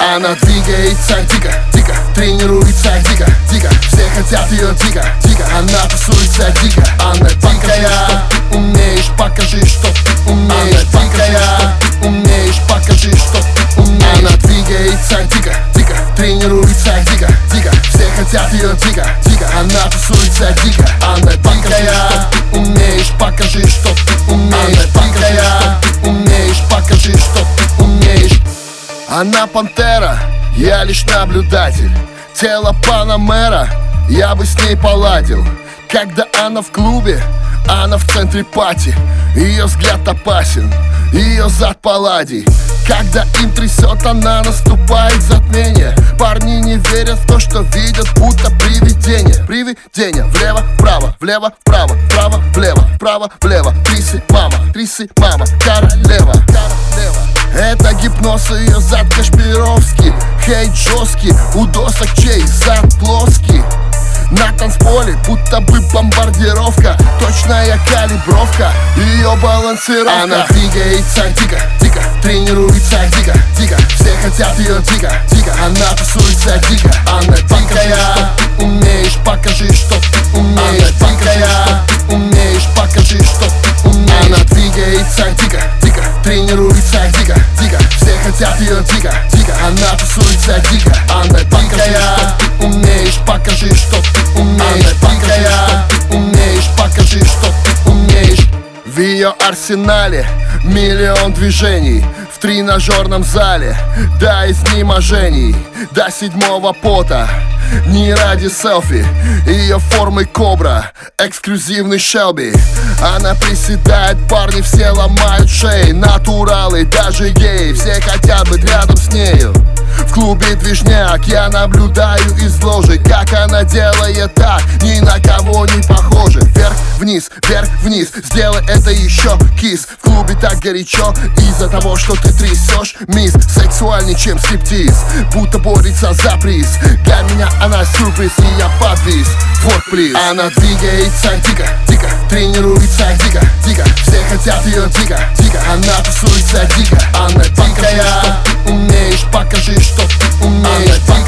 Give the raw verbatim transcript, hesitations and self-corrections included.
Она двигается дико, дико, тренируется дико, дико. Все хотят ее дико, дико. Она тусуется дико. Она дикая, что ты умеешь, покажи, что ты умеешь. Покажи, что ты умеешь, покажи, что ты умеешь. Она двигается дико, дико, тренируется дико, дико. Все хотят ее дико, дико. Она тусуется дико. Она дикая, что ты умеешь, покажи, что ты умеешь. Покажи, что ты умеешь, покажи, что ты умеешь. Она пантера, я лишь наблюдатель. Тело Панамера, я бы с ней поладил. Когда она в клубе, она в центре пати. Ее взгляд опасен, ее зад палладий. Когда им трясет, она наступает затмение. Парни не верят в то, что видят, будто привидение. Привидение, влево, вправо, влево, вправо, вправо, влево, вправо, влево. Трисы, мама, трисы, мама, королева, королева. Это гипноз, ее зад Кашпировский. Хейт жесткий, у досок чей зад плоский. На танцполе будто бы бомбардировка. Точная калибровка, ее балансировка. Она двигается дико, дико, тренируется дико, дико. Все хотят ее дико, дико. Она тусуется дико. Она дикая, что ты умеешь, покажи, что ты умеешь. Покажи, что ты умеешь, покажи, что ты умеешь. Она двигается дико, дико, тренируется дико, дико. Все хотят ее дико, дико. Она тусуется дико. Она дикая, что ты умеешь, покажи, что ты умеешь. Покажи, что ты умеешь, покажи, что ты умеешь. В ее арсенале миллион движений. В тренажерном зале до изнеможений, до седьмого пота. Не ради селфи, ее формы кобра, эксклюзивный Шелби. Она приседает, парни все ломают шеи. Натуралы, даже геи, все хотят быть рядом с нею. В клубе движняк, я наблюдаю из ложи, как она делает так, ни на кого не похоже. Вверх-вниз, вверх-вниз, сделай это еще, кис. В клубе так горячо из-за того, что ты трясешь, мисс. Сексуальней, чем стриптиз, будто борется за приз. Для меня она сюрприз, и я подвис. Work, please. Она двигается дико, дико, тренируется дико, дико. Все хотят ее дико, дико. Она тусуется дико. Она дикая, что ты умеешь, покажи, что ты умеешь.